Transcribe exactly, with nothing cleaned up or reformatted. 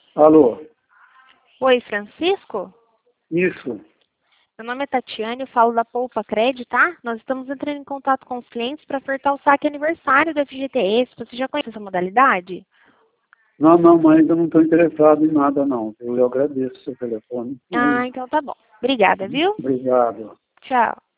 Alô? Oi, Francisco? Isso. Meu nome é Tatiane, eu falo da Poupa Cred, tá? Nós estamos entrando em contato com os clientes para ofertar o saque aniversário do F G T S. Você já conhece essa modalidade? Não, não, mas ainda não estou interessado em nada, não. Eu agradeço o seu telefone. Ah, então tá bom. Obrigada, viu? Obrigado. Tchau.